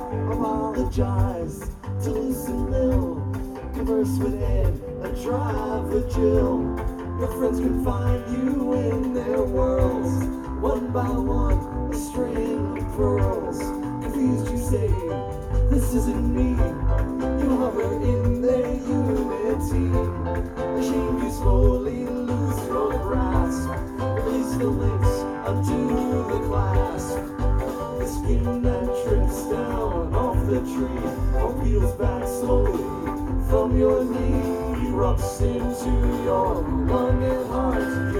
Apologize to Lucy Mill. Converse with Ed, and drive with Jill. Your friends can find you in their worlds. One by one, a string of pearls. Confused, you say, this isn't me. You hover in their unity. Ashamed, you slowly lose your grasp. Release the links, undo the clasp. The skin that drips down off the tree or peels back slowly from your knee, erupts into your lung and heart.